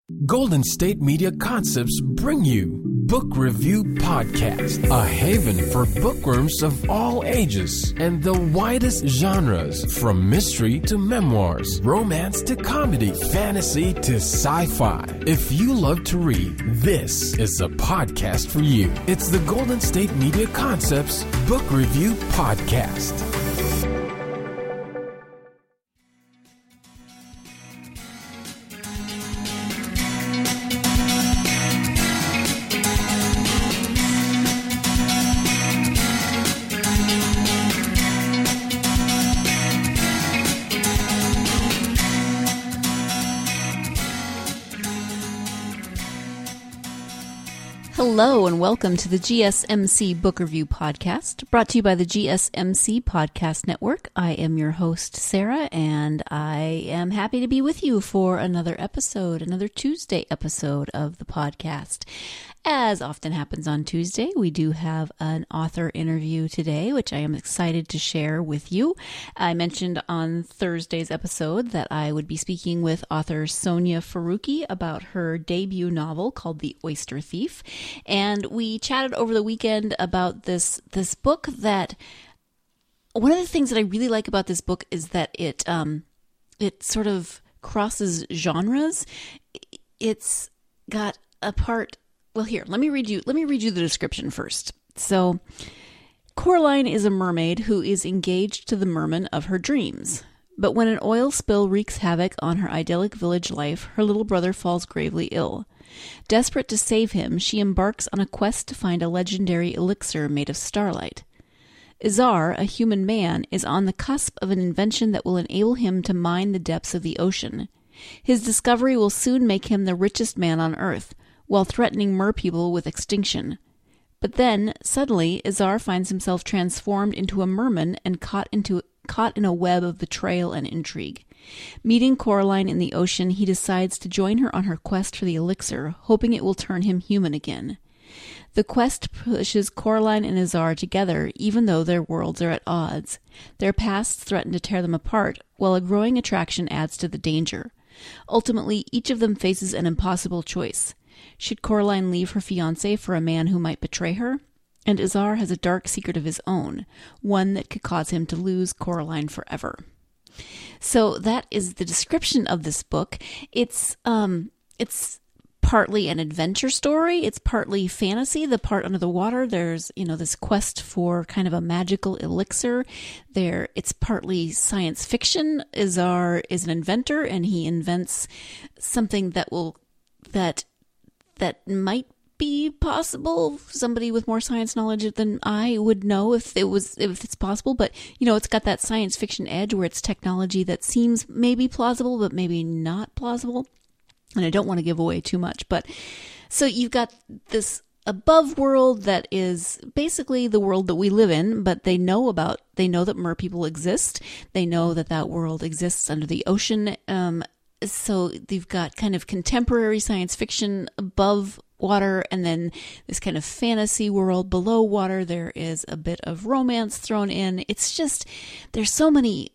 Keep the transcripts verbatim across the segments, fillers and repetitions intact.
Golden State Media Concepts bring you Book Review Podcast, a haven for bookworms of all ages and the widest genres, from mystery to memoirs, romance to comedy, fantasy to sci-fi. If you love to read, this is a podcast for you. It's the Golden State Media Concepts Book Review Podcast. Hello and welcome to the G S M C Book Review Podcast, brought to you by the G S M C Podcast Network. I am your host, Sarah, and I am happy to be with you for another episode, another Tuesday episode of the podcast. As often happens on Tuesday, we do have an author interview today, which I am excited to share with you. I mentioned on Thursday's episode that I would be speaking with author Sonia Faruqi about her debut novel called The Oyster Thief. And we chatted over the weekend about this, this book that, one of the things that I really like about this book is that it, um, it sort of crosses genres. It's got a part Well, here, let me read you, let me read you the description first. So, Coraline is a mermaid who is engaged to the merman of her dreams. But when an oil spill wreaks havoc on her idyllic village life, her little brother falls gravely ill. Desperate to save him, she embarks on a quest to find a legendary elixir made of starlight. Izar, a human man, is on the cusp of an invention that will enable him to mine the depths of the ocean. His discovery will soon make him the richest man on Earth, while threatening merpeople with extinction. But then, suddenly, Izar finds himself transformed into a merman and caught into caught in a web of betrayal and intrigue. Meeting Coraline in the ocean, he decides to join her on her quest for the elixir, hoping it will turn him human again. The quest pushes Coraline and Izar together, even though their worlds are at odds. Their pasts threaten to tear them apart, while a growing attraction adds to the danger. Ultimately, each of them faces an impossible choice. Should Coraline leave her fiancé for a man who might betray her? And Izar has a dark secret of his own, one that could cause him to lose Coraline forever. So that is the description of this book. It's um, it's partly an adventure story. It's partly fantasy. The part under the water, there's, you know, this quest for kind of a magical elixir. There, it's partly science fiction. Izar is an inventor, and he invents something that will that. that might be possible. Somebody with more science knowledge than I would know if it was, if it's possible. But, you know, it's got that science fiction edge where it's technology that seems maybe plausible, but maybe not plausible. And I don't want to give away too much. But so you've got this above world that is basically the world that we live in, but they know about, they know that merpeople exist. They know that that world exists under the ocean. Um, So you've got kind of contemporary science fiction above water, and then this kind of fantasy world below water. There is a bit of romance thrown in. It's just, there's so many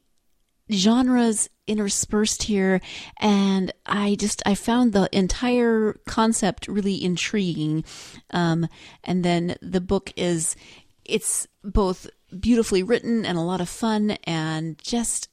genres interspersed here, and I just, I found the entire concept really intriguing. Um, and then the book is, it's both beautifully written and a lot of fun, and just,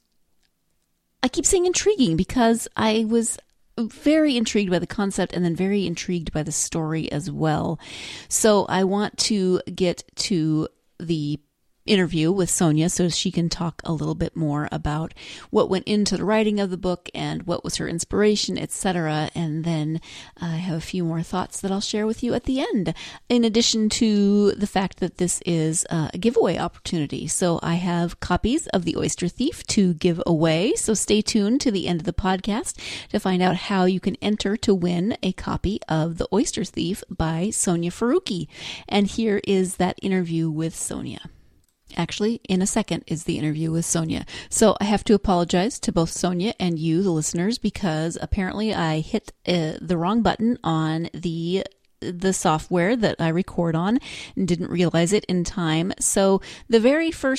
I keep saying intriguing because I was very intrigued by the concept and then very intrigued by the story as well. So I want to get to the interview with Sonia so she can talk a little bit more about what went into the writing of the book and what was her inspiration, et cetera. And then I have a few more thoughts that I'll share with you at the end, in addition to the fact that this is a giveaway opportunity. So I have copies of The Oyster Thief to give away. So stay tuned to the end of the podcast to find out how you can enter to win a copy of The Oyster Thief by Sonia Faruqi. And here is that interview with Sonia. Actually, in a second is the interview with Sonia. So I have to apologize to both Sonia and you, the listeners, because apparently I hit uh, the wrong button on the the software that I record on and didn't realize it in time. So the very first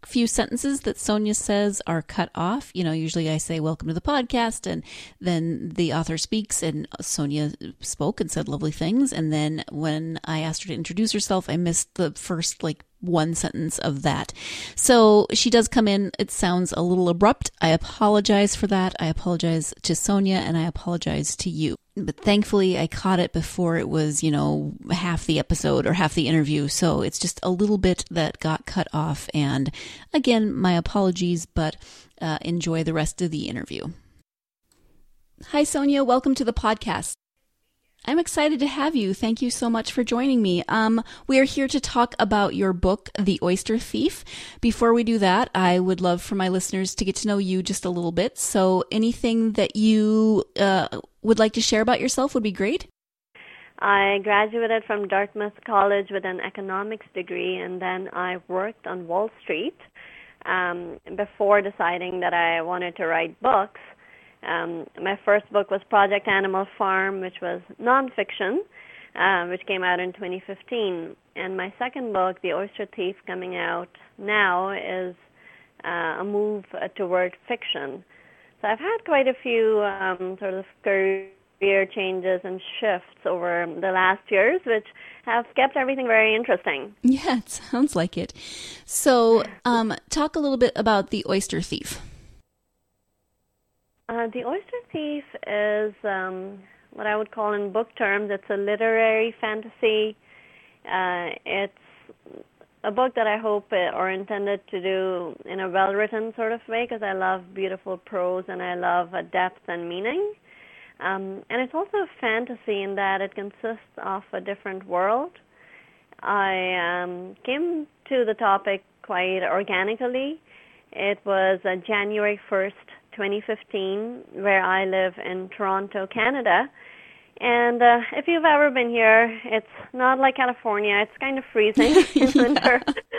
few sentences that Sonia says are cut off. You know, usually I say, welcome to the podcast, and then the author speaks, and Sonia spoke and said lovely things. And then when I asked her to introduce herself, I missed the first, like, one sentence of that. So she does come in. It sounds a little abrupt. I apologize for that. I apologize to Sonia, and I apologize to you. But thankfully, I caught it before it was, you know, half the episode or half the interview. So it's just a little bit that got cut off. And again, my apologies, but uh, enjoy the rest of the interview. Hi, Sonia. Welcome to the podcast. I'm excited to have you. Thank you so much for joining me. Um, we are here to talk about your book, The Oyster Thief. Before we do that, I would love for my listeners to get to know you just a little bit. So anything that you uh, would like to share about yourself would be great. I graduated from Dartmouth College with an economics degree, and then I worked on Wall Street um, before deciding that I wanted to write books. Um, my first book was Project Animal Farm, which was nonfiction, uh, which came out in twenty fifteen. And my second book, The Oyster Thief, coming out now, is uh, a move uh, toward fiction. So I've had quite a few um, sort of career changes and shifts over the last years, which have kept everything very interesting. Yeah, it sounds like it. So um, talk a little bit about The Oyster Thief. Uh, the Oyster Thief is um, what I would call in book terms, it's a literary fantasy. Uh, it's a book that I hope it, or intended to do in a well-written sort of way, because I love beautiful prose and I love uh, depth and meaning. Um, and it's also a fantasy in that it consists of a different world. I um, came to the topic quite organically. It was uh, January first, twenty fifteen, where I live in Toronto, Canada. And uh, if you've ever been here, it's not like California. It's kind of freezing in winter.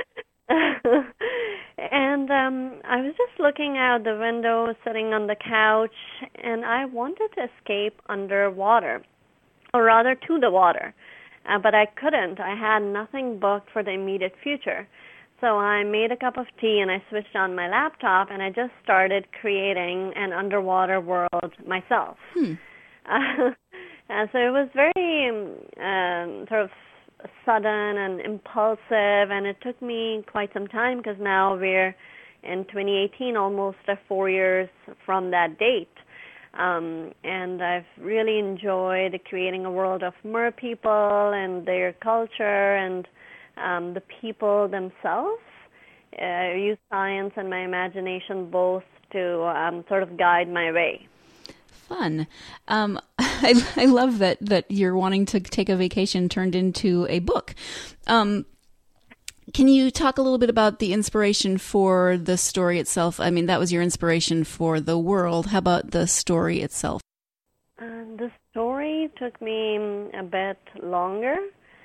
And um, I was just looking out the window, sitting on the couch, and I wanted to escape underwater, or rather to the water. Uh, but I couldn't. I had nothing booked for the immediate future. So I made a cup of tea and I switched on my laptop and I just started creating an underwater world myself. Hmm. Uh, and so it was very um, sort of sudden and impulsive, and it took me quite some time, because now we're in twenty eighteen, almost uh, four years from that date. Um, and I've really enjoyed creating a world of mer people and their culture and Um, the people themselves. Uh, I use science and my imagination both to um, sort of guide my way. Fun. Um, I, I love that, that you're wanting to take a vacation turned into a book. Um, can you talk a little bit about the inspiration for the story itself? I mean, that was your inspiration for the world. How about the story itself? Uh, the story took me a bit longer.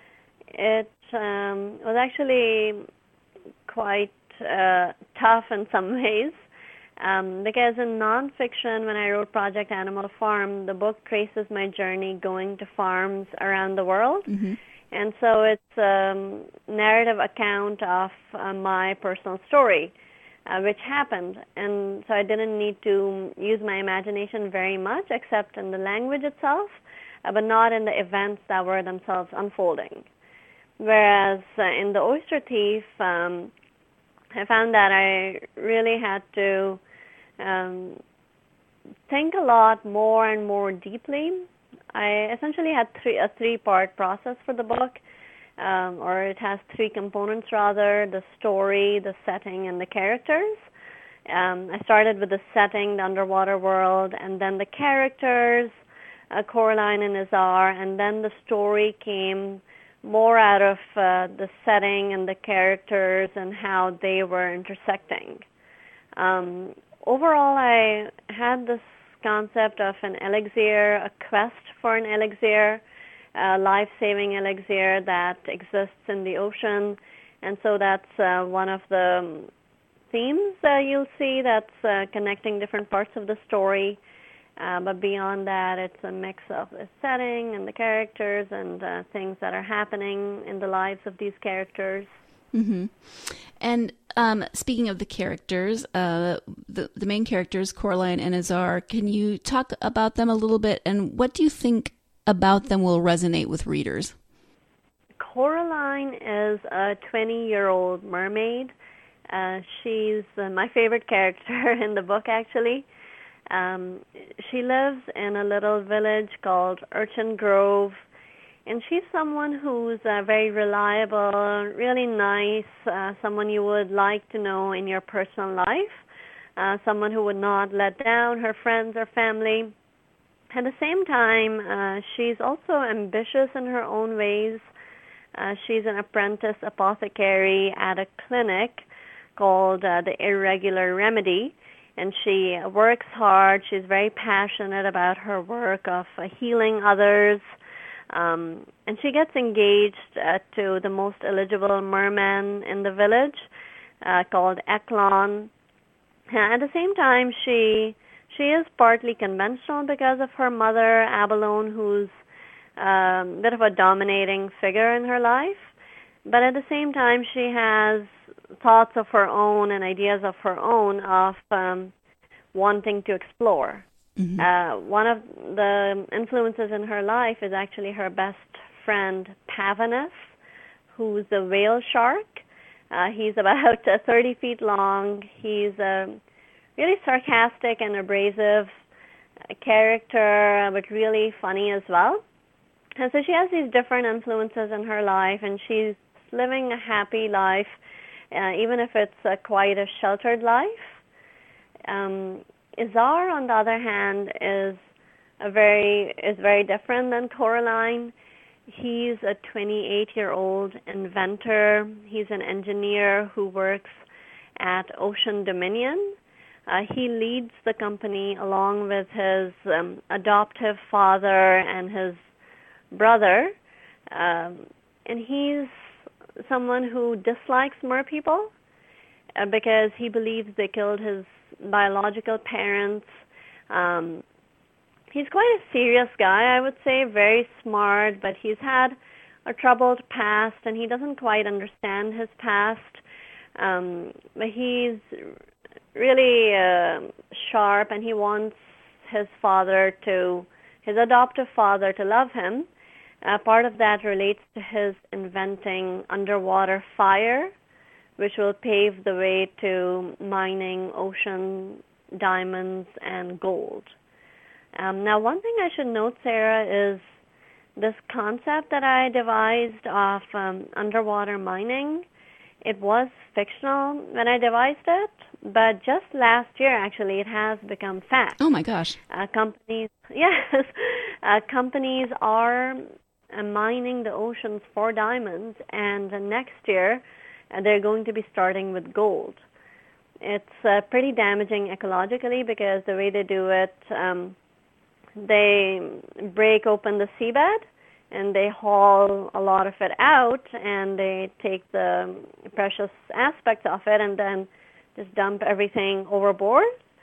It um, was actually quite uh, tough in some ways, um, because in nonfiction, when I wrote Project Animal Farm, the book traces my journey going to farms around the world. Mm-hmm. And so it's a narrative account of uh, my personal story, uh, which happened. And so I didn't need to use my imagination very much, except in the language itself, uh, but not in the events that were themselves unfolding. Whereas uh, in The Oyster Thief, um, I found that I really had to um, think a lot more and more deeply. I essentially had three, a three-part process for the book, um, or it has three components rather: the story, the setting, and the characters. Um, I started with the setting, the underwater world, and then the characters, uh, Coraline and Azar, and then the story came more out of uh, the setting and the characters and how they were intersecting. Um, overall, I had this concept of an elixir, a quest for an elixir, a life-saving elixir that exists in the ocean. And so that's uh, one of the themes uh, you'll see that's uh, connecting different parts of the story. Uh, but beyond that, it's a mix of the setting and the characters and uh, things that are happening in the lives of these characters. Mm-hmm. And um, speaking of the characters, uh, the, the main characters, Coraline and Azar, can you talk about them a little bit? And what do you think about them will resonate with readers? Coraline is a twenty-year-old mermaid. Uh, she's uh, my favorite character in the book, actually. Um, she lives in a little village called Urchin Grove, and she's someone who's uh, very reliable, really nice, uh, someone you would like to know in your personal life, uh, someone who would not let down her friends or family. At the same time, uh, she's also ambitious in her own ways. Uh, she's an apprentice apothecary at a clinic called uh, the Irregular Remedy, and she works hard. She's very passionate about her work of uh, healing others, um, and she gets engaged uh, to the most eligible merman in the village uh, called Eklon. At the same time, she she is partly conventional because of her mother, Abalone, who's a um, bit of a dominating figure in her life. But at the same time, she has thoughts of her own and ideas of her own of um, wanting to explore. Mm-hmm. Uh, one of the influences in her life is actually her best friend, Pavanus, who's a whale shark. Uh, he's about uh, thirty feet long. He's a really sarcastic and abrasive character, but really funny as well. And so she has these different influences in her life, and she's living a happy life, uh, even if it's uh, quite a sheltered life. Um, Azar, on the other hand, is a very is very different than Coraline. He's a twenty-eight-year-old inventor. He's an engineer who works at Ocean Dominion. Uh, he leads the company along with his um, adoptive father and his brother, um, and he's someone who dislikes mer people uh, because he believes they killed his biological parents. Um, he's quite a serious guy, I would say, very smart, but he's had a troubled past, and he doesn't quite understand his past. Um, but he's really uh, sharp, and he wants his father to, his adoptive father to love him. Uh, part of that relates to his inventing underwater fire, which will pave the way to mining ocean diamonds and gold. Um, now, one thing I should note, Sarah, is this concept that I devised of um, underwater mining. It was fictional when I devised it, but just last year, actually, it has become fact. Oh, my gosh. Uh, companies, yes, uh, companies are uh, mining the oceans for diamonds, and uh, next year, uh, they're going to be starting with gold. It's uh, pretty damaging ecologically because the way they do it, um, they break open the seabed, and they haul a lot of it out, and they take the precious aspects of it and then just dump everything overboard.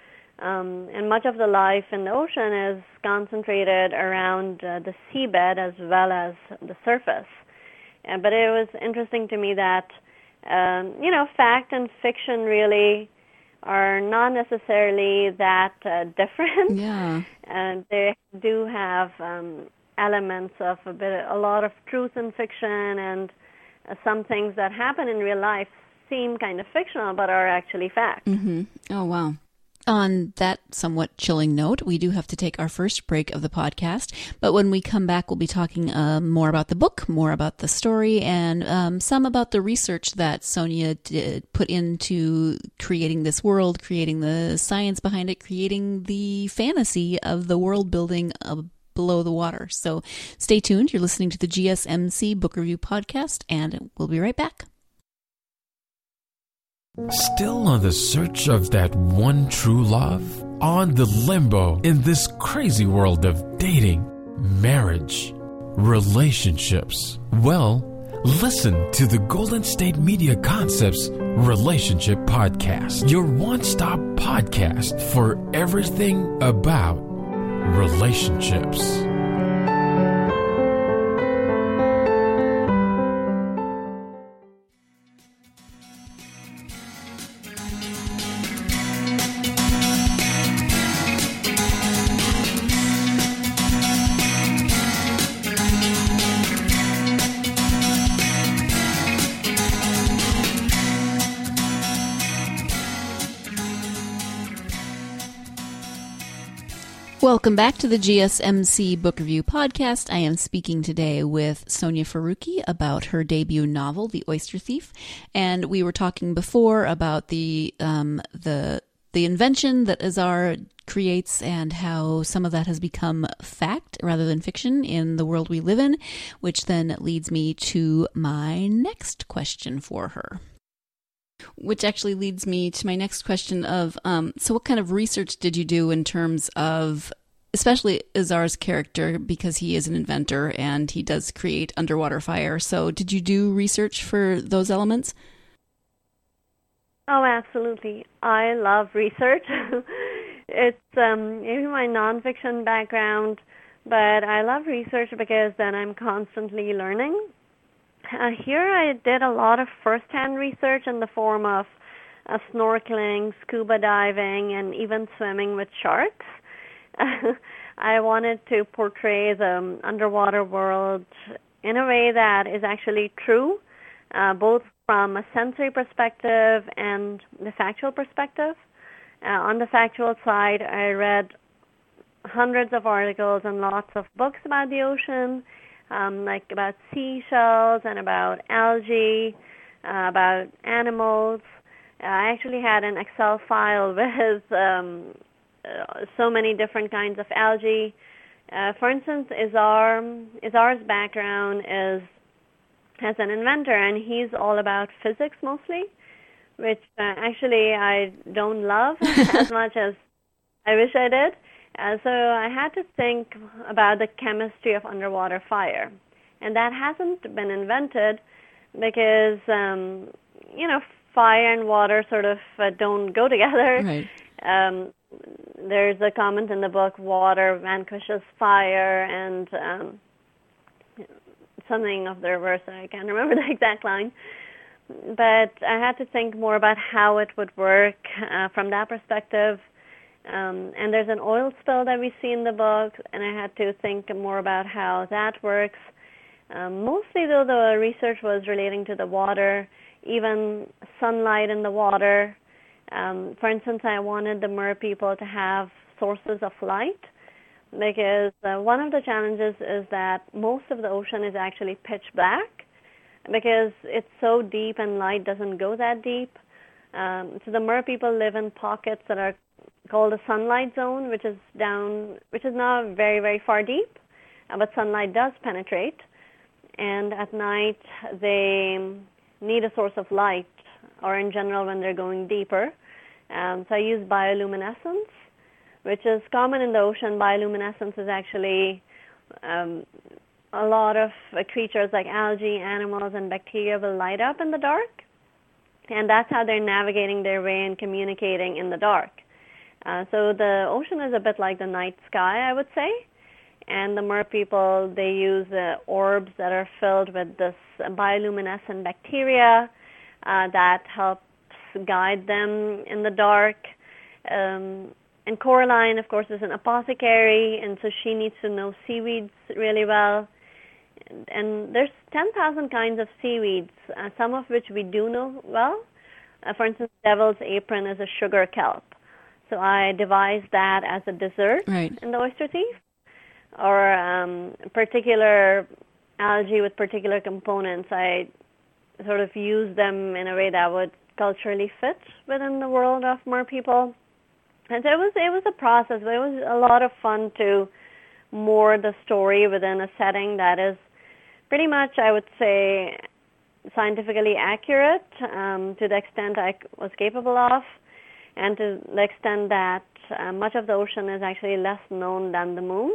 Um, and much of the life in the ocean is concentrated around uh, the seabed as well as the surface. Uh, but it was interesting to me that, um, you know, fact and fiction really are not necessarily that uh, different. Yeah. And they do have um, elements of a bit, a lot of truth in fiction, and uh, some things that happen in real life seem kind of fictional but are actually fact. Mm-hmm. Oh, wow. On that somewhat chilling note, we do have to take our first break of the podcast. But when we come back, we'll be talking uh, more about the book, more about the story, and um, some about the research that Sonia did put into creating this world, creating the science behind it, creating the fantasy of the world building of below the water. So stay tuned. You're listening to the G S M C Book Review Podcast, and we'll be right back. Still on the search of that one true love? On the limbo in this crazy world of dating, marriage, relationships? Well, listen to the Golden State Media Concepts Relationship Podcast, your one-stop podcast for everything about relationships. Welcome back to the G S M C Book Review Podcast. I am speaking today with Sonia Faruqi about her debut novel, The Oyster Thief, and we were talking before about the um, the the invention that Azar creates and how some of that has become fact rather than fiction in the world we live in, which then leads me to my next question for her. Which actually leads me to my next question of, um, so what kind of research did you do in terms of, especially Azar's character, because he is an inventor and he does create underwater fire. So did you do research for those elements? Oh, absolutely. I love research. It's um, maybe my nonfiction background, but I love research because then I'm constantly learning. Uh, here I did a lot of first-hand research in the form of uh, snorkeling, scuba diving, and even swimming with sharks. I wanted to portray the underwater world in a way that is actually true, uh, both from a sensory perspective and the factual perspective. Uh, on the factual side, I read hundreds of articles and lots of books about the ocean, Um, like about seashells and about algae, uh, about animals. Uh, I actually had an Excel file with um, uh, so many different kinds of algae. Uh, for instance, Azar, Azar's background is as an inventor, and he's all about physics mostly, which uh, actually I don't love as much as I wish I did. Uh, so I had to think about the chemistry of underwater fire. And that hasn't been invented because, um, you know, fire and water sort of uh, don't go together. Right. Um, there's a comment in the book, water vanquishes fire, and um, something of the reverse. I can't remember the exact line. But I had to think more about how it would work uh, from that perspective. Um, and there's an oil spill that we see in the book, and I had to think more about how that works. Um, mostly, though, the research was relating to the water, even sunlight in the water. Um, for instance, I wanted the mer people to have sources of light, because uh, one of the challenges is that most of the ocean is actually pitch black, because it's so deep and light doesn't go that deep. Um, so the mer people live in pockets that are called the sunlight zone, which is down, which is not very, very far deep, uh, but sunlight does penetrate. And at night, they need a source of light, or in general when they're going deeper. Um, so I use bioluminescence, which is common in the ocean. Bioluminescence is actually um, a lot of uh, creatures like algae, animals, and bacteria will light up in the dark. And that's how they're navigating their way and communicating in the dark. Uh, so the ocean is a bit like the night sky, I would say. And the mer people, they use uh, orbs that are filled with this bioluminescent bacteria uh, that helps guide them in the dark. Um, and Coraline, of course, is an apothecary, and so she needs to know seaweeds really well. And, and there's ten thousand kinds of seaweeds, uh, some of which we do know well. Uh, for instance, Devil's Apron is a sugar kelp. So I devised that as a dessert right. in The Oyster Thief, or um, particular algae with particular components. I sort of used them in a way that would culturally fit within the world of mer people. And so it was, it was a process, but it was a lot of fun to moor the story within a setting that is pretty much, I would say, scientifically accurate um, to the extent I was capable of, and to the extent that uh, much of the ocean is actually less known than the moon.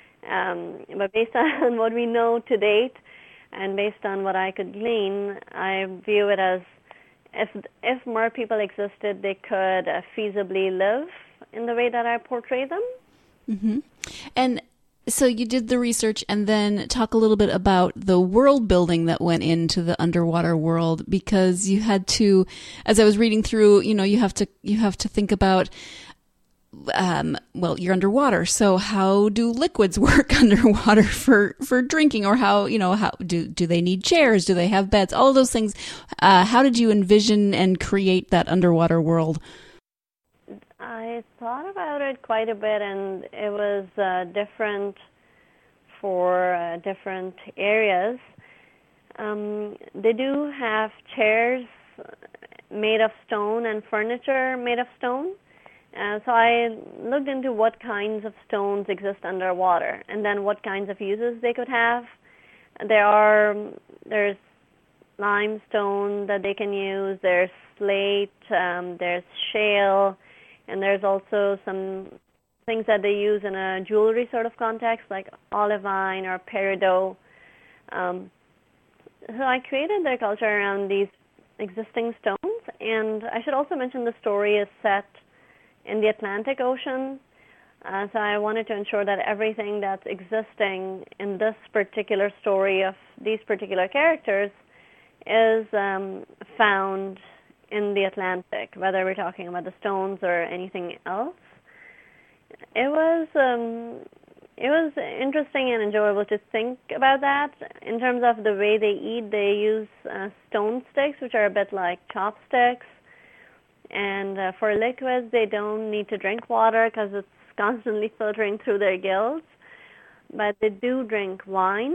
Um, but based on what we know to date, and based on what I could glean, I view it as if if mer people existed, they could uh, feasibly live in the way that I portray them. Mm-hmm. And so you did the research, and then talk a little bit about the world building that went into the underwater world, because you had to, as I was reading through, you know, you have to you have to think about, um, well, you're underwater, so how do liquids work underwater for, for drinking, or how, you know, how do do they need chairs? Do they have beds? All of those things. Uh, how did you envision and create that underwater world? I thought about it quite a bit, and it was uh, different for uh, different areas. Um, they do have chairs made of stone and furniture made of stone. Uh, so I looked into what kinds of stones exist underwater, and then what kinds of uses they could have. There are there's limestone that they can use. There's slate. Um, there's shale, and there's also some things that they use in a jewelry sort of context, like olivine or peridot. Um, so I created their culture around these existing stones, and I should also mention the story is set in the Atlantic Ocean. Uh, so I wanted to ensure that everything that's existing in this particular story of these particular characters is um, found in the Atlantic, whether we're talking about the stones or anything else. It was um, it was interesting and enjoyable to think about that. In terms of the way they eat, they use uh, stone sticks, which are a bit like chopsticks. And uh, for liquids, they don't need to drink water because it's constantly filtering through their gills. But they do drink wine.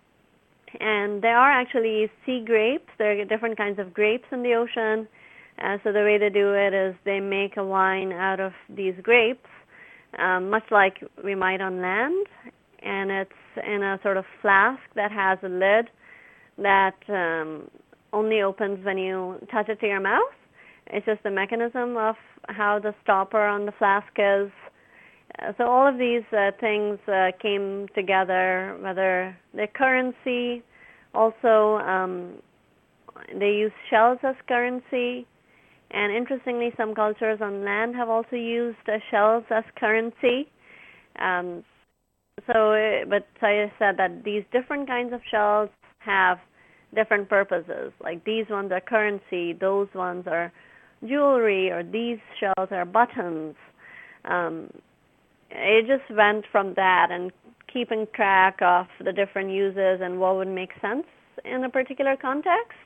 And there are actually sea grapes. There are different kinds of grapes in the ocean. Uh, so the way they do it is they make a wine out of these grapes, um, much like we might on land. And it's in a sort of flask that has a lid that um, only opens when you touch it to your mouth. It's just the mechanism of how the stopper on the flask is. Uh, so all of these uh, things uh, came together, whether they're currency. Also, um, they use shells as currency. And interestingly, some cultures on land have also used uh, shells as currency. Um, so, uh, but I said that these different kinds of shells have different purposes. Like these ones are currency, those ones are jewelry, or these shells are buttons. Um, it just went from that, and keeping track of the different uses and what would make sense in a particular context.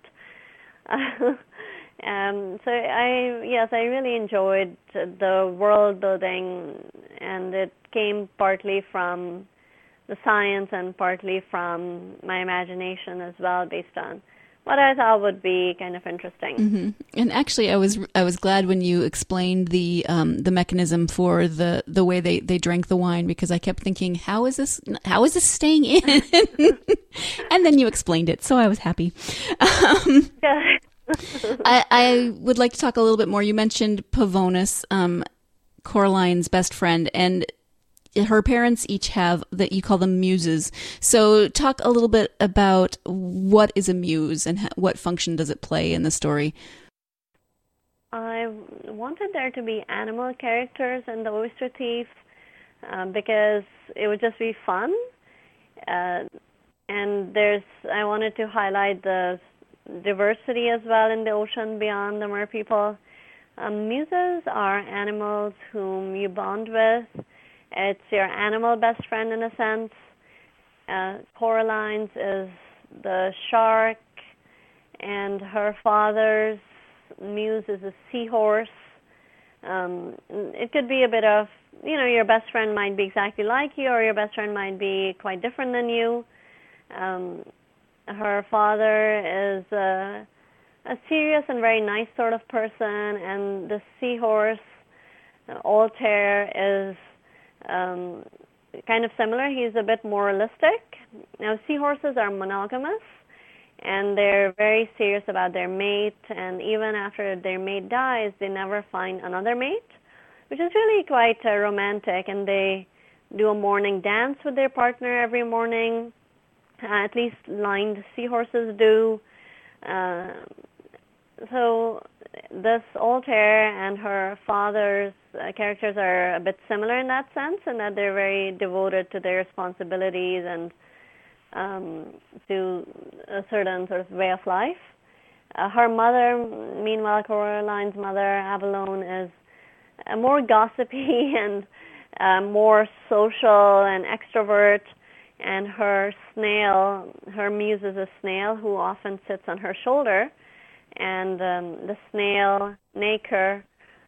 um, so I, yes, I really enjoyed the world building, and it came partly from the science and partly from my imagination as well, based on what I thought would be kind of interesting. Mm-hmm. And actually, I was I was glad when you explained the um, the mechanism for the, the way they, they drank the wine, because I kept thinking, how is this how is this staying in? And then you explained it, so I was happy. Um, I, I would like to talk a little bit more. You mentioned Pavonis, um, Coraline's best friend, and her parents each have that you call them muses. So talk a little bit about what is a muse and what function does it play in the story. I wanted there to be animal characters in The Oyster Thief um, because it would just be fun. Uh, and there's, I wanted to highlight the diversity as well in the ocean beyond the merpeople. Um, muses are animals whom you bond with. It's your animal best friend in a sense. Uh, Coraline's is the shark, and her father's muse is a seahorse. Um, it could be a bit of, you know, your best friend might be exactly like you, or your best friend might be quite different than you. Um, her father is a, a serious and very nice sort of person, and the seahorse, uh, Altair, is Um, kind of similar. He's a bit moralistic. Now, seahorses are monogamous, and they're very serious about their mate, and even after their mate dies, they never find another mate, which is really quite uh, romantic, and they do a morning dance with their partner every morning. Uh, at least lined seahorses do. Uh, so this Altair and her father's uh, characters are a bit similar in that sense, in that they're very devoted to their responsibilities and um, to a certain sort of way of life. Uh, her mother, meanwhile, Coraline's mother, Avalone, is uh, more gossipy and uh, more social and extrovert, and her snail, her muse is a snail who often sits on her shoulder. And um, the snail, Nacre,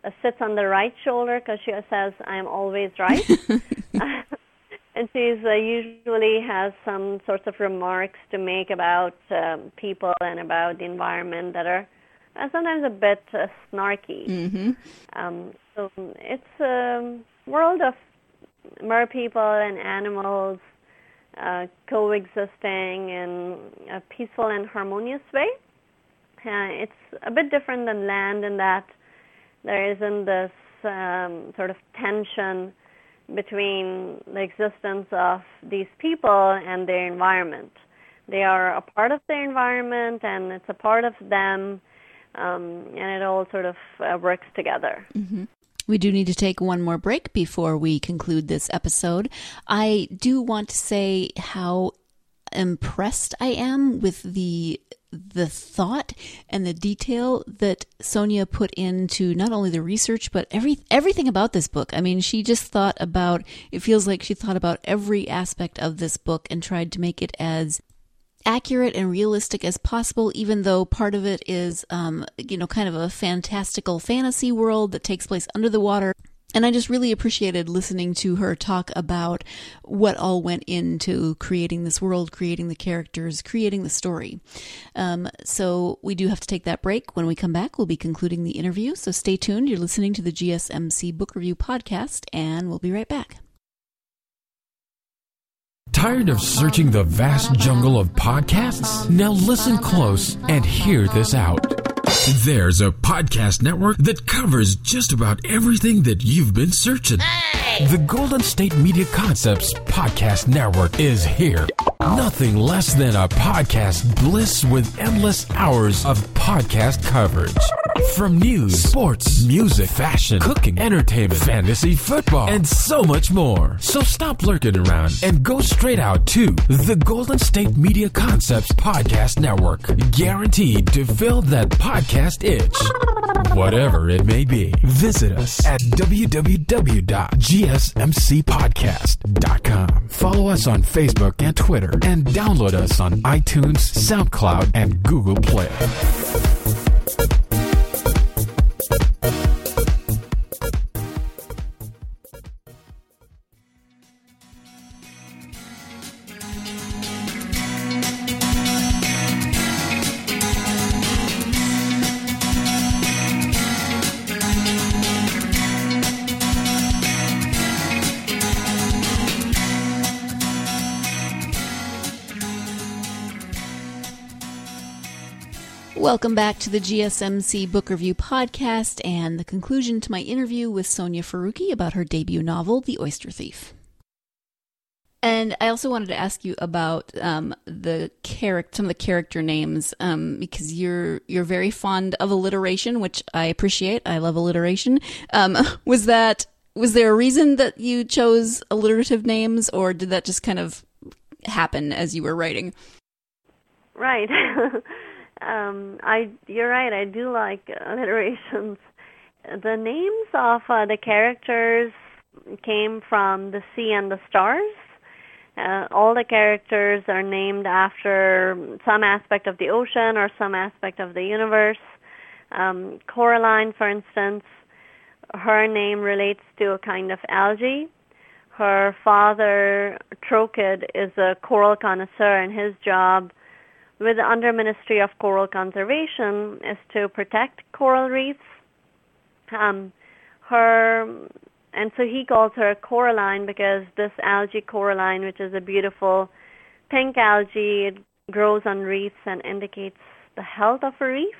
uh, sits on the right shoulder because she says, I'm always right. And she's uh, usually has some sorts of remarks to make about um, people and about the environment that are uh, sometimes a bit uh, snarky. Mm-hmm. Um, so it's a world of mer people and animals uh, coexisting in a peaceful and harmonious way. Uh, it's a bit different than land in that there isn't this um, sort of tension between the existence of these people and their environment. They are a part of their environment, and it's a part of them, um, and it all sort of uh, works together. Mm-hmm. We do need to take one more break before we conclude this episode. I do want to say how impressed I am with the the thought and the detail that Sonia put into not only the research, but every everything about this book. I mean, she just thought about, it feels like she thought about every aspect of this book and tried to make it as accurate and realistic as possible, even though part of it is, um, you know, kind of a fantastical fantasy world that takes place under the water. And I just really appreciated listening to her talk about what all went into creating this world, creating the characters, creating the story. Um, so we do have to take that break. When we come back, we'll be concluding the interview. So stay tuned. You're listening to the G S M C Book Review Podcast, and we'll be right back. Tired of searching the vast jungle of podcasts? Now listen close and hear this out. There's a podcast network that covers just about everything that you've been searching. Hey! The Golden State Media Concepts Podcast Network is here. Nothing less than a podcast bliss with endless hours of podcast coverage. From news, sports, music, fashion, cooking, entertainment, fantasy, football, and so much more. So stop lurking around and go straight out to the Golden State Media Concepts Podcast Network. Guaranteed to fill that podcast itch. Whatever it may be. Visit us at w w w dot g s m c podcast dot com. Follow us on Facebook and Twitter, and download us on iTunes, SoundCloud, and Google Play. Welcome back to the G S M C Book Review Podcast and the conclusion to my interview with Sonia Faruqi about her debut novel, The Oyster Thief. And I also wanted to ask you about um, the character, some of the character names, um, because you're you're very fond of alliteration, which I appreciate. I love alliteration. Um, was that was there a reason that you chose alliterative names, or did that just kind of happen as you were writing? Right. Um, I, you're right, I do like alliterations. The names of uh, the characters came from the sea and the stars. Uh, all the characters are named after some aspect of the ocean or some aspect of the universe. Um, Coraline, for instance, her name relates to a kind of algae. Her father, Trokid, is a coral connoisseur, and his job with the Under Ministry of Coral Conservation is to protect coral reefs. Um, her, and so he calls her Coraline because this algae Coraline, which is a beautiful pink algae, it grows on reefs and indicates the health of a reef.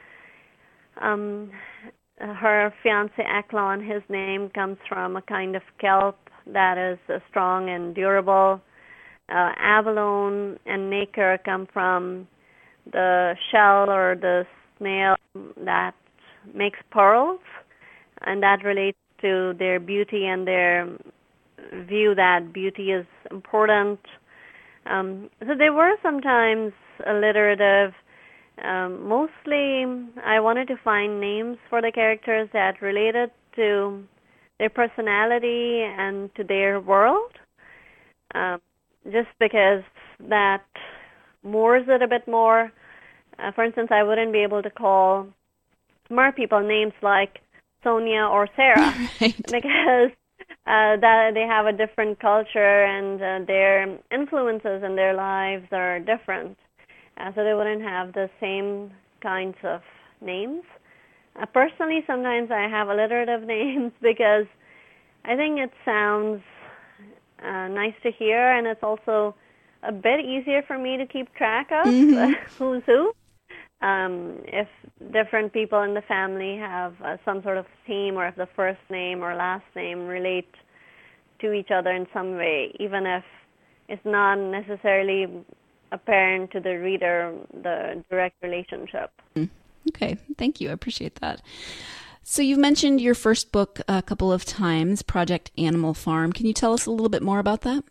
Um, her fiancé Acklon, his name comes from a kind of kelp that is uh, strong and durable. Uh, abalone and nacre come from the shell or the snail that makes pearls, and that relates to their beauty and their view that beauty is important. Um, so they were sometimes alliterative. Um, mostly I wanted to find names for the characters that related to their personality and to their world. Um, just because that moors it a bit more. Uh, for instance, I wouldn't be able to call mer people names like Sonia or Sarah, right. because uh, that they have a different culture and uh, their influences in their lives are different. Uh, so they wouldn't have the same kinds of names. Uh, personally, sometimes I have alliterative names because I think it sounds uh, nice to hear, and it's also a bit easier for me to keep track of mm-hmm. who's who. Um, if different people in the family have uh, some sort of theme, or if the first name or last name relate to each other in some way, even if it's not necessarily apparent to the reader, the direct relationship. Okay, thank you. I appreciate that. So you've mentioned your first book a couple of times, Project Animal Farm. Can you tell us a little bit more about that?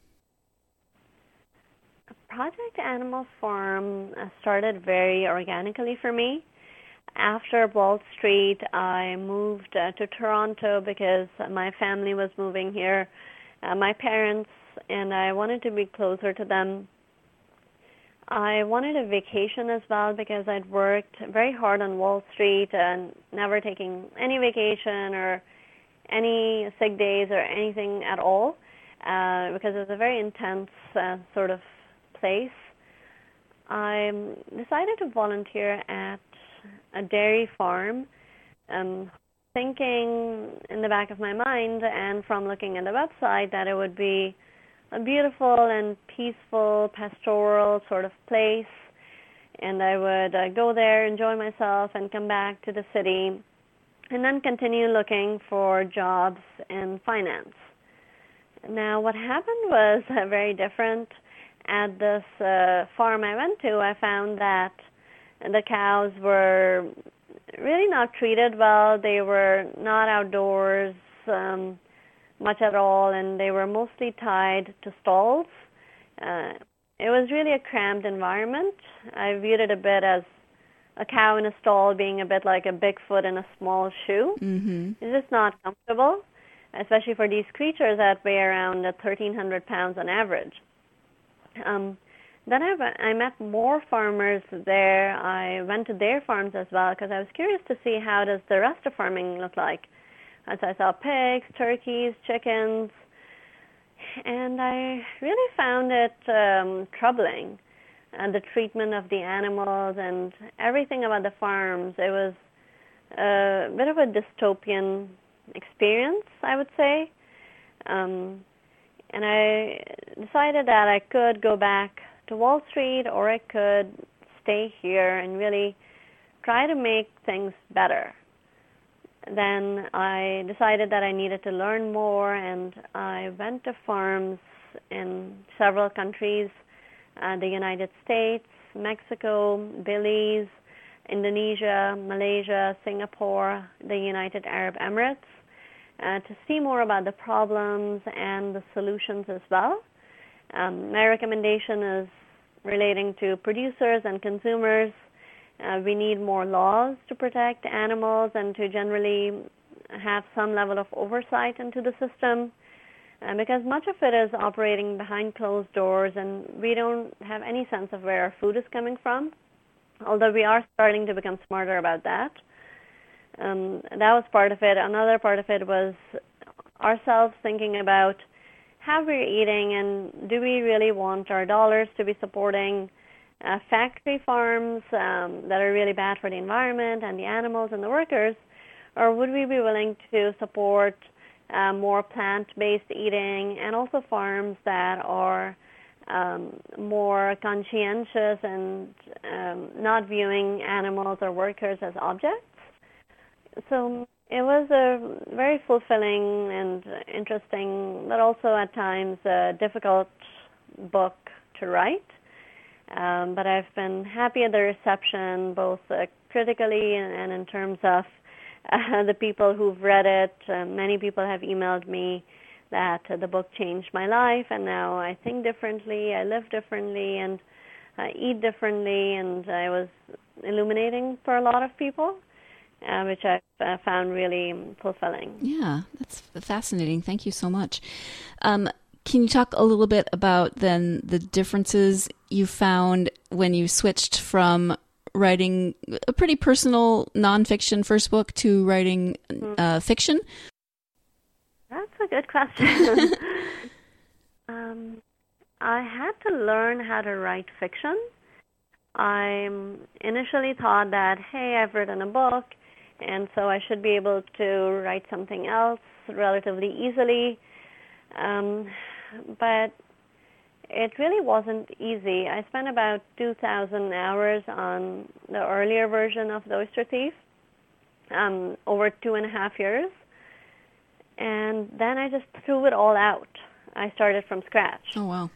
Project Animal Farm started very organically for me. After Wall Street, I moved uh, to Toronto because my family was moving here, uh, my parents, and I wanted to be closer to them. I wanted a vacation as well because I'd worked very hard on Wall Street and never taking any vacation or any sick days or anything at all uh, because it was a very intense uh, sort of place. I decided to volunteer at a dairy farm, um, thinking in the back of my mind and from looking at the website that it would be a beautiful and peaceful pastoral sort of place, and I would uh, go there, enjoy myself, and come back to the city, and then continue looking for jobs in finance. Now, what happened was uh, very different. At this uh, farm I went to, I found that the cows were really not treated well. They were not outdoors um, much at all, and they were mostly tied to stalls. Uh, it was really a cramped environment. I viewed it a bit as a cow in a stall being a bit like a Bigfoot in a small shoe. Mm-hmm. It's just not comfortable, especially for these creatures that weigh around thirteen hundred pounds on average. Um, then I, I met more farmers there. I went to their farms as well because I was curious to see how does the rest of farming look like. As I saw pigs, turkeys, chickens, and I really found it um, troubling, uh, the treatment of the animals and everything about the farms. It was a bit of a dystopian experience, I would say. Um, and I decided that I could go back to Wall Street or I could stay here and really try to make things better. Then I decided that I needed to learn more, and I went to farms in several countries, uh, the United States, Mexico, Belize, Indonesia, Malaysia, Singapore, the United Arab Emirates, uh, to see more about the problems and the solutions as well. Um, my recommendation is relating to producers and consumers. Uh, we need more laws to protect animals and to generally have some level of oversight into the system, uh, because much of it is operating behind closed doors and we don't have any sense of where our food is coming from, although we are starting to become smarter about that. Um, that was part of it. Another part of it was ourselves thinking about how we're eating and do we really want our dollars to be supporting Uh, factory farms um, that are really bad for the environment and the animals and the workers, or would we be willing to support uh, more plant-based eating and also farms that are um, more conscientious and um, not viewing animals or workers as objects? So it was a very fulfilling and interesting, but also at times a difficult book to write. Um, but I've been happy at the reception, both uh, critically and, and in terms of uh, the people who've read it. Uh, many people have emailed me that uh, the book changed my life, and now I think differently, I live differently, and I eat differently, and I was illuminating for a lot of people, uh, which I've uh, found really fulfilling. Yeah, that's fascinating. Thank you so much. Um, Can you talk a little bit about then the differences you found when you switched from writing a pretty personal nonfiction first book to writing uh, fiction? That's a good question. um, I had to learn how to write fiction. I initially thought that, hey, I've written a book, and so I should be able to write something else relatively easily. Um, but it really wasn't easy. I spent about two thousand hours on the earlier version of The Oyster Thief, um, over two and a half years. And then I just threw it all out. I started from scratch. Oh, wow.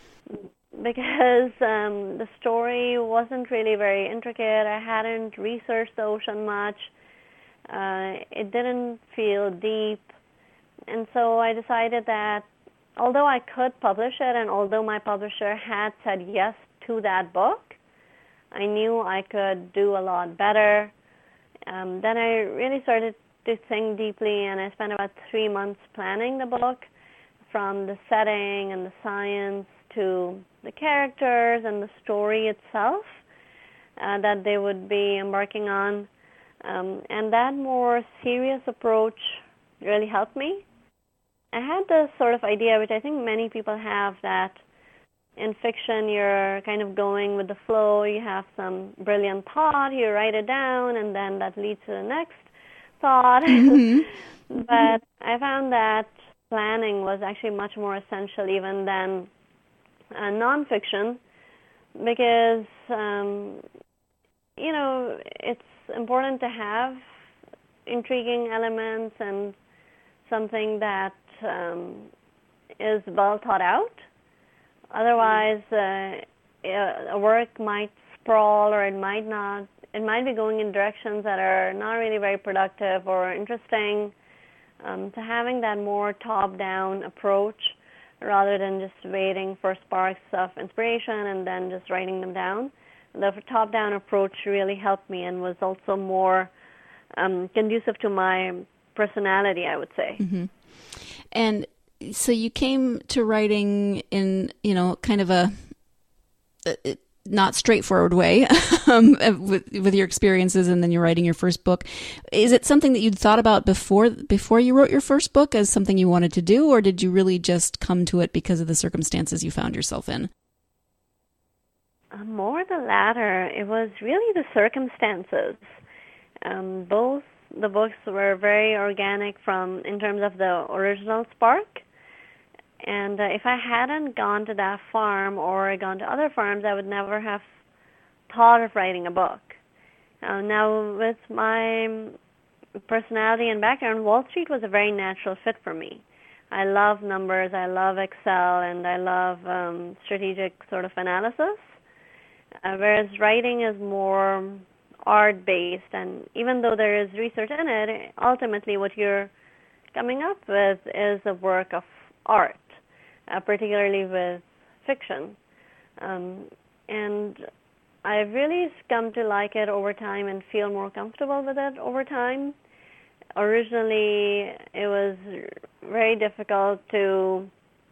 Because um, the story wasn't really very intricate. I hadn't researched the ocean much. Uh, it didn't feel deep. And so I decided that although I could publish it, and although my publisher had said yes to that book, I knew I could do a lot better. Um, then I really started to think deeply, and I spent about three months planning the book, from the setting and the science to the characters and the story itself uh, that they would be embarking on. Um, and that more serious approach really helped me. I had this sort of idea, which I think many people have, that in fiction you're kind of going with the flow. You have some brilliant thought, you write it down, and then that leads to the next thought. Mm-hmm. But I found that planning was actually much more essential even than uh, nonfiction, because, um, you know, it's important to have intriguing elements and something that um, is well thought out. Otherwise, uh, a work might sprawl, or it might not. It might be going in directions that are not really very productive or interesting. Um, so having that more top-down approach, rather than just waiting for sparks of inspiration and then just writing them down, the top-down approach really helped me and was also more um, conducive to my personality, I would say. Mm-hmm. And so you came to writing in, you know, kind of a, a not straightforward way um, with, with your experiences, and then you're writing your first book. Is it something that you'd thought about before before you wrote your first book as something you wanted to do, or did you really just come to it because of the circumstances you found yourself in? Uh, more the latter. It was really the circumstances. Um, both the books were very organic from in terms of the original spark. And uh, if I hadn't gone to that farm or gone to other farms, I would never have thought of writing a book. Uh, now, with my personality and background, Wall Street was a very natural fit for me. I love numbers, I love Excel, and I love um, strategic sort of analysis, uh, whereas writing is more art-based. And even though there is research in it, ultimately what you're coming up with is a work of art. Uh, particularly with fiction. Um, and I've really come to like it over time and feel more comfortable with it over time. Originally, it was very difficult to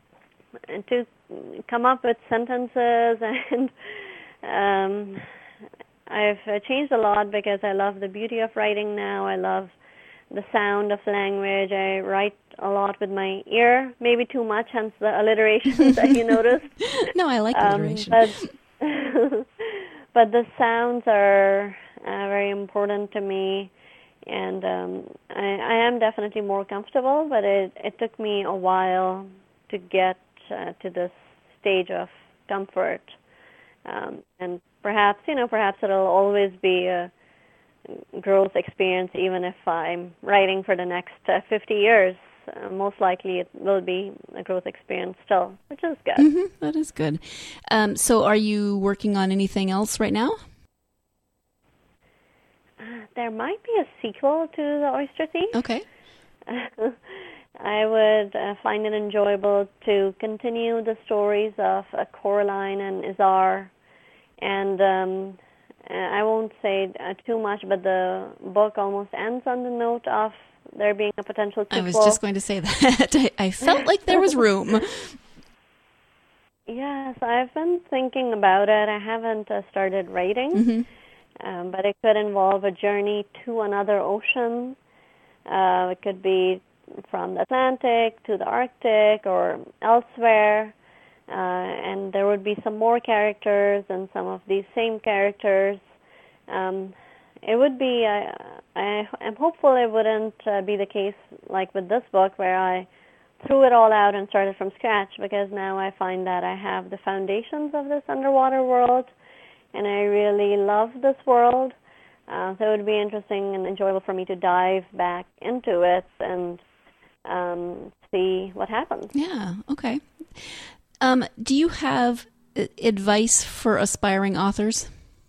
to come up with sentences, and um, I've changed a lot because I love the beauty of writing now. I love the sound of language. I write a lot with my ear, maybe too much, hence the alliteration that you noticed. No, I like alliteration. Um, but, but the sounds are uh, very important to me, and um, I, I am definitely more comfortable, but it, it took me a while to get uh, to this stage of comfort. Um, and perhaps, you know, perhaps it'll always be a growth experience, even if I'm writing for the next uh, fifty years. Uh, most likely it will be a growth experience still, which is good. Mm-hmm, that is good. Um, so are you working on anything else right now? Uh, there might be a sequel to The Oyster Thief. Okay. I would uh, find it enjoyable to continue the stories of uh, Coraline and Izar, and um, I won't say uh, too much, but the book almost ends on the note of there being a potential sequel. I was just going to say that. I, I felt like there was room. Yes, I've been thinking about it. I haven't uh, started writing, mm-hmm. Um, but it could involve a journey to another ocean. Uh, it could be from the Atlantic to the Arctic or elsewhere. Uh, and there would be some more characters and some of these same characters. Um, it would be, uh, I, I'm hopeful it wouldn't uh, be the case like with this book where I threw it all out and started from scratch, because now I find that I have the foundations of this underwater world, and I really love this world. Uh, so it would be interesting and enjoyable for me to dive back into it and um, see what happens. Yeah, okay. Um, do you have advice for aspiring authors?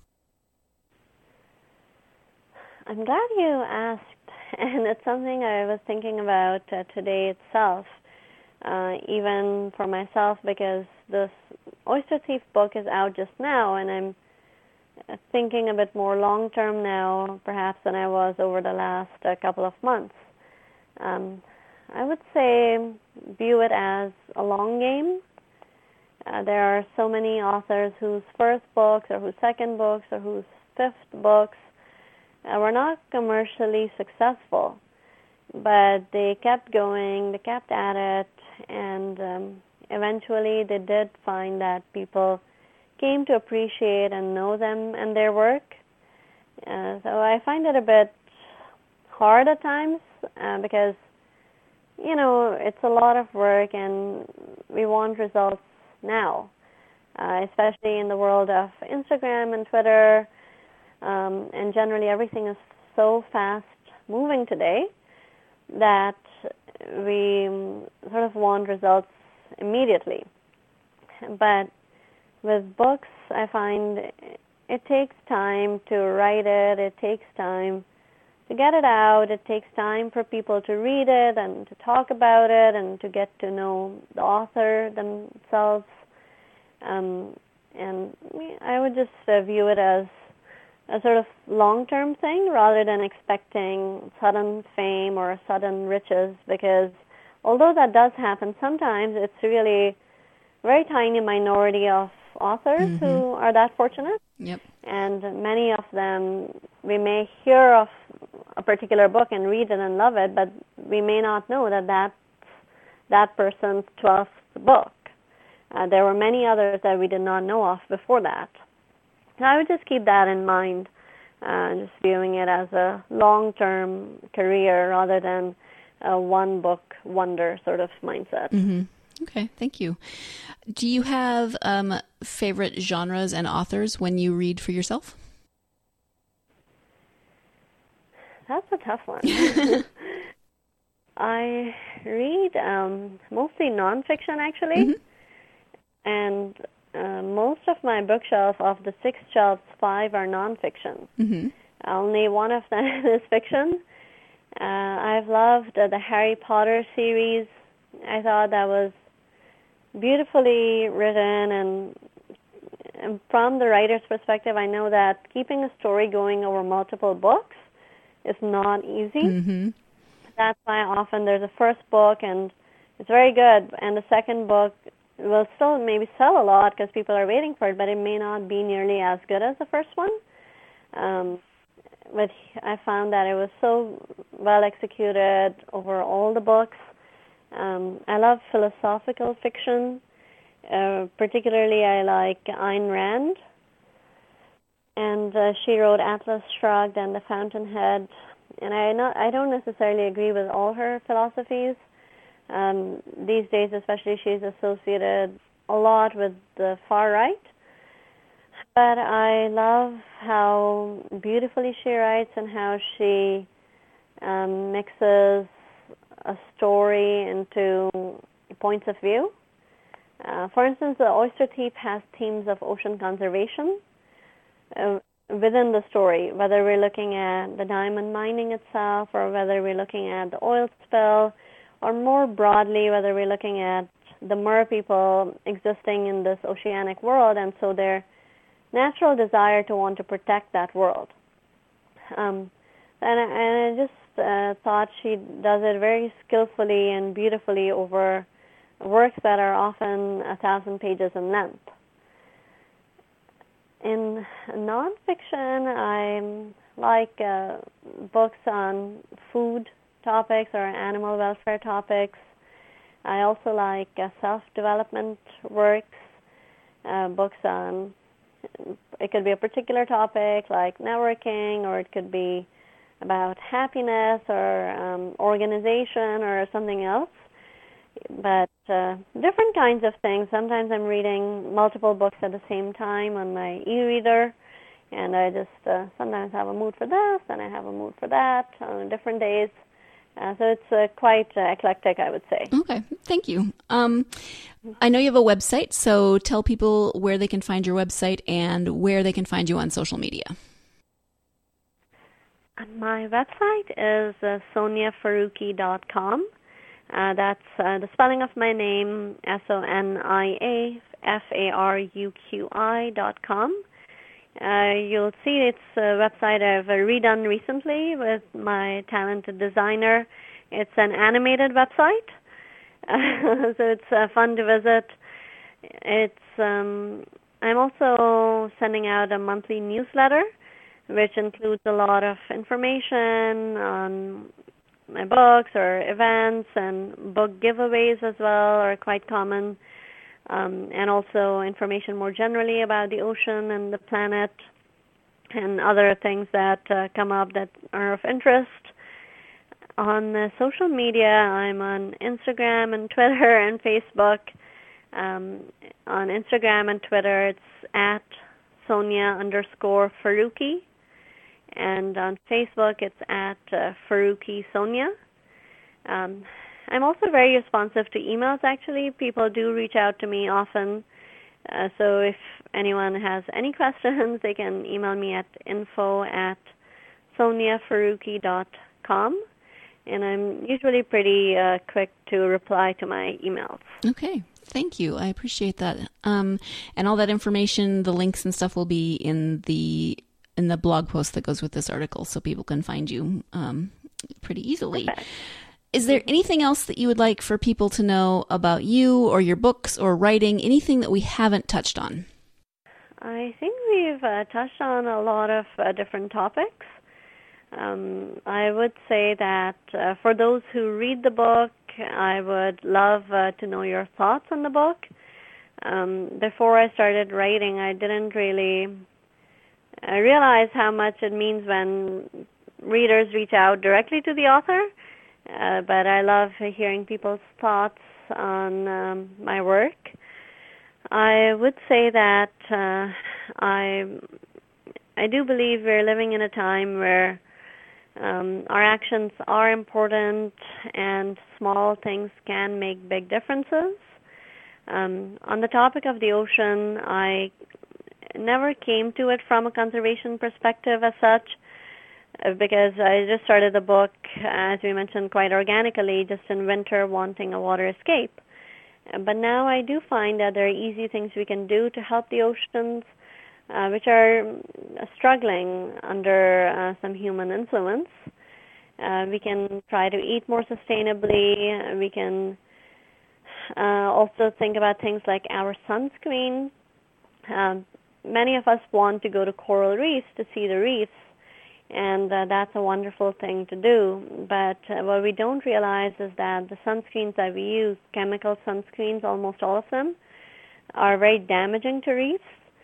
I'm glad you asked, and it's something I was thinking about uh, today itself, uh, even for myself, because this Oyster Thief book is out just now, and I'm thinking a bit more long-term now, perhaps, than I was over the last uh, couple of months. Um, I would say view it as a long game. Uh, there are so many authors whose first books or whose second books or whose fifth books uh, were not commercially successful, but they kept going, they kept at it, and um, eventually they did find that people came to appreciate and know them and their work. Uh, so I find it a bit hard at times uh, because, you know, it's a lot of work and we want results now, uh, especially in the world of Instagram and Twitter, um, and generally everything is so fast moving today that we sort of want results immediately. But with books, I find it takes time to write it, it takes time to get it out, it takes time for people to read it and to talk about it and to get to know the author themselves. Um, and I would just uh, view it as a sort of long-term thing rather than expecting sudden fame or sudden riches, because although that does happen sometimes, it's really a very tiny minority of authors mm-hmm. who are that fortunate. Yep. And many of them, we may hear of a particular book and read it and love it, but we may not know that that's that person's twelfth book. Uh, there were many others that we did not know of before that. And I would just keep that in mind, uh, just viewing it as a long-term career rather than a one-book wonder sort of mindset. Mm-hmm. Okay, thank you. Do you have um, favorite genres and authors when you read for yourself? That's a tough one. I read um, mostly nonfiction, actually, mm-hmm. and uh, most of my bookshelf, of the six shelves, five are nonfiction. Mm-hmm. Only one of them is fiction. Uh, I've loved uh, the Harry Potter series. I thought that was beautifully written, and, and from the writer's perspective, I know that keeping a story going over multiple books is not easy. Mm-hmm. That's why often there's a first book, and it's very good, and the second book will still maybe sell a lot because people are waiting for it, but it may not be nearly as good as the first one. Um, but I found that it was so well executed over all the books. Um, I love philosophical fiction. Uh, particularly, I like Ayn Rand. And uh, she wrote Atlas Shrugged and The Fountainhead. And I not, I don't necessarily agree with all her philosophies. Um, these days, especially, she's associated a lot with the far right. But I love how beautifully she writes and how she um, mixes a story into points of view. Uh, for instance, The Oyster Thief has themes of ocean conservation uh, within the story, whether we're looking at the diamond mining itself or whether we're looking at the oil spill, or more broadly, whether we're looking at the mer people existing in this oceanic world, and so their natural desire to want to protect that world. Um, and, and I just uh, thought she does it very skillfully and beautifully over works that are often a thousand pages in length. in nonfiction, I like uh, books on food topics or animal welfare topics. I also like uh, self-development works, uh, books on, it could be a particular topic like networking, or it could be about happiness or um, organization or something else. But uh, different kinds of things. Sometimes I'm reading multiple books at the same time on my e-reader, and I just uh, sometimes have a mood for this, and I have a mood for that on different days. Uh, so it's uh, quite uh, eclectic, I would say. Okay, thank you. Um, I know you have a website, so tell people where they can find your website and where they can find you on social media. My website is uh, sonia faruqi dot com. Uh, that's uh, the spelling of my name, S O N I A F A R U Q I dot com. Uh, you'll see it's a website I've uh, redone recently with my talented designer. It's an animated website, uh, so it's uh, fun to visit. It's um, I'm also sending out a monthly newsletter, which includes a lot of information on my books or events, and book giveaways as well are quite common, um, and also information more generally about the ocean and the planet and other things that uh, come up that are of interest. On uh, social media, I'm on Instagram and Twitter and Facebook. Um, on Instagram and Twitter, it's at Sonia underscore Faruqi. And on Facebook, it's at uh, Faruqi Sonia. Um, I'm also very responsive to emails, actually. People do reach out to me often. Uh, so if anyone has any questions, they can email me at info at sonia faruqi dot com. And I'm usually pretty uh, quick to reply to my emails. Okay. Thank you. I appreciate that. Um, and all that information, the links and stuff will be in the in the blog post that goes with this article, so people can find you um, pretty easily. Perfect. Is there anything else that you would like for people to know about you or your books or writing, anything that we haven't touched on? I think we've uh, touched on a lot of uh, different topics. Um, I would say that uh, for those who read the book, I would love uh, to know your thoughts on the book. Um, before I started writing, I didn't really I realize how much it means when readers reach out directly to the author, uh, but I love hearing people's thoughts on um, my work. I would say that uh, I I do believe we're living in a time where um, our actions are important and small things can make big differences. Um, on the topic of the ocean, I never came to it from a conservation perspective as such, uh, because I just started the book, as we mentioned, quite organically, just in winter wanting a water escape. Uh, but now I do find that there are easy things we can do to help the oceans, uh, which are uh, struggling under uh, some human influence. Uh, we can try to eat more sustainably. We can uh, also think about things like our sunscreen. Um, Many of us want to go to coral reefs to see the reefs, and uh, that's a wonderful thing to do. But uh, what we don't realize is that the sunscreens that we use, chemical sunscreens, almost all of them, are very damaging to reefs.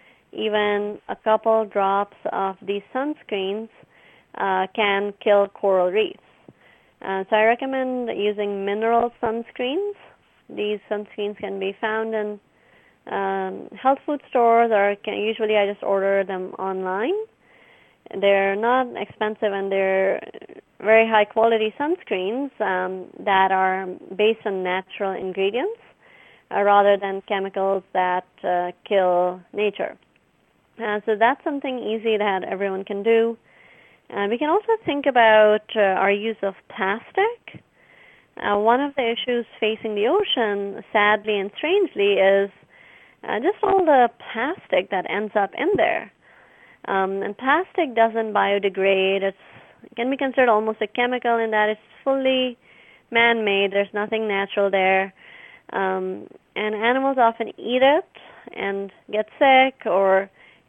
Even a couple drops of these sunscreens uh, can kill coral reefs. Uh, so I recommend using mineral sunscreens. These sunscreens can be found in Um, health food stores, or can, usually I just order them online. They're not expensive, and they're very high quality sunscreens um, that are based on natural ingredients uh, rather than chemicals that uh, kill nature. Uh, so that's something easy that everyone can do. Uh, we can also think about uh, our use of plastic. Uh, one of the issues facing the ocean, sadly and strangely, is Uh, just all the plastic that ends up in there. Um, and plastic doesn't biodegrade. It's, it can be considered almost a chemical in that it's fully man-made. There's nothing natural there. Um, and animals often eat it and get sick, or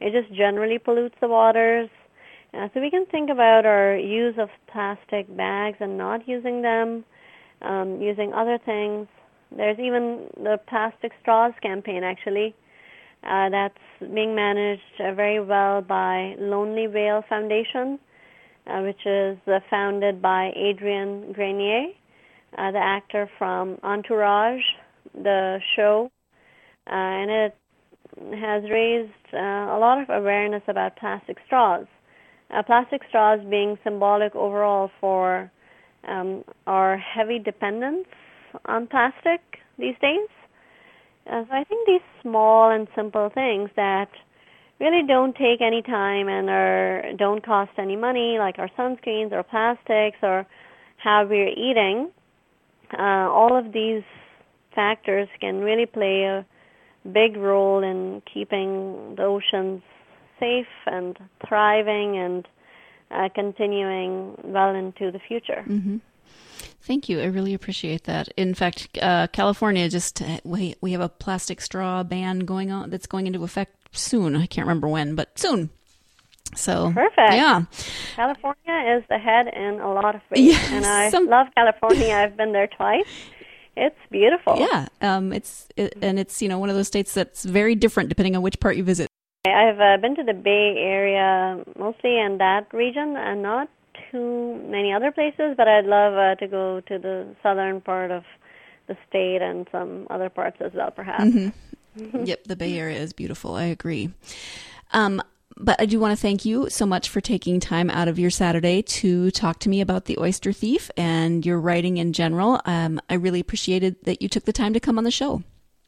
it just generally pollutes the waters. Uh, so we can think about our use of plastic bags and not using them, um, using other things. There's even the Plastic Straws campaign, actually, uh, that's being managed uh, very well by Lonely Whale Foundation, uh, which is uh, founded by Adrian Grenier, uh, the actor from Entourage, the show, uh, and it has raised uh, a lot of awareness about plastic straws. Uh, plastic straws being symbolic overall for um, our heavy dependence on plastic these days. Uh, so I think these small and simple things that really don't take any time and are, don't cost any money, like our sunscreens or plastics or how we're eating, uh, all of these factors can really play a big role in keeping the oceans safe and thriving and uh, continuing well into the future. Mm-hmm. Thank you. I really appreciate that. In fact, uh, California just, uh, we, we have a plastic straw ban going on that's going into effect soon. I can't remember when, but soon. So, perfect. Yeah. California is ahead in a lot of ways. Yes, and I some... love California. I've been there twice. It's beautiful. Yeah. Um, it's, it, and it's, you know, one of those states that's very different depending on which part you visit. I've uh, been to the Bay Area mostly in that region and not too many other places, but I'd love uh, to go to the southern part of the state and some other parts as well, perhaps. Mm-hmm. Yep, the Bay Area is beautiful. I agree. Um, but I do want to thank you so much for taking time out of your Saturday to talk to me about The Oyster Thief and your writing in general. Um, I really appreciated that you took the time to come on the show.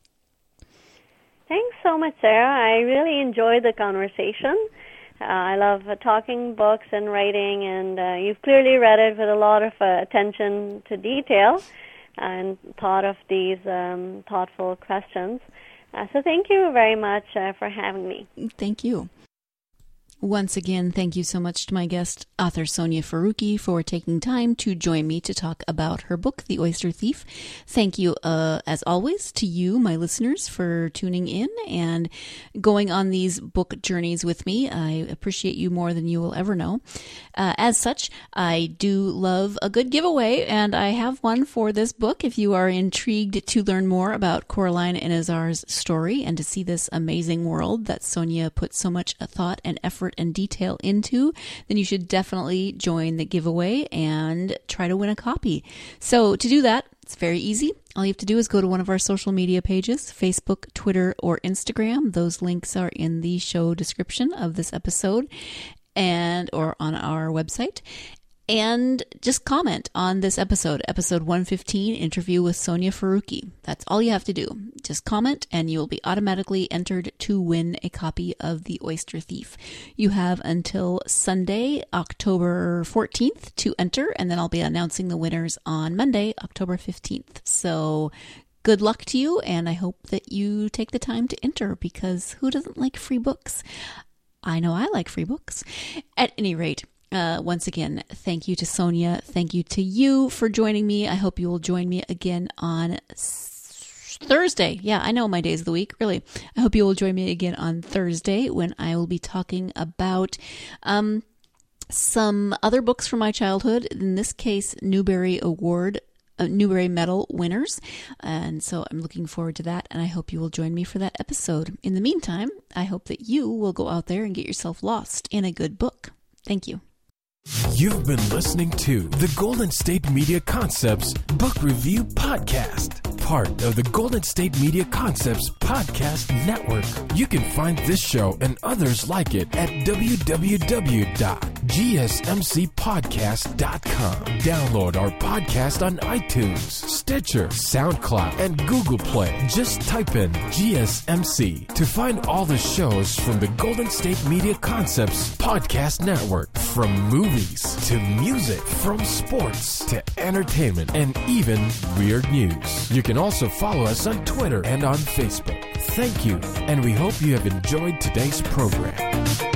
Thanks so much, Sarah. I really enjoyed the conversation. Uh, I love uh, talking books and writing, and uh, you've clearly read it with a lot of uh, attention to detail and thought of these um, thoughtful questions. Uh, so thank you very much uh, for having me. Thank you. Once again, thank you so much to my guest, author Sonia Faruqi, for taking time to join me to talk about her book, The Oyster Thief. Thank you, uh, as always, to you, my listeners, for tuning in and going on these book journeys with me. I appreciate you more than you will ever know. Uh, as such, I do love a good giveaway, and I have one for this book. If you are intrigued to learn more about Coraline and Azar's story and to see this amazing world that Sonia put so much thought and effort and detail into, then you should definitely join the giveaway and try to win a copy. So to do that, it's very easy. All you have to do is go to one of our social media pages, Facebook, Twitter, or Instagram. Those links are in the show description of this episode and or on our website. And just comment on this episode, episode one fifteen, interview with Sonia Faruqi. That's all you have to do. Just comment and you will be automatically entered to win a copy of The Oyster Thief. You have until Sunday, October fourteenth to enter, and then I'll be announcing the winners on Monday, October fifteenth. So good luck to you, and I hope that you take the time to enter, because who doesn't like free books? I know I like free books. At any rate, Uh, once again, thank you to Sonia. Thank you to you for joining me. I hope you will join me again on s- Thursday. Yeah, I know my days of the week, really. I hope you will join me again on Thursday when I will be talking about um, some other books from my childhood. In this case, Newbery Award, uh, Newbery Medal winners. And so I'm looking forward to that, and I hope you will join me for that episode. In the meantime, I hope that you will go out there and get yourself lost in a good book. Thank you. You've been listening to the Golden State Media Concepts Book Review Podcast, part of the Golden State Media Concepts Podcast Network. You can find this show and others like it at w w w dot g s m c podcast dot com. Download our podcast on iTunes, Stitcher, SoundCloud, and Google Play. Just type in G S M C to find all the shows from the Golden State Media Concepts Podcast Network, from movies to music, from sports to entertainment, and even weird news. You can also follow us on Twitter and on Facebook. Thank you, and we hope you have enjoyed today's program.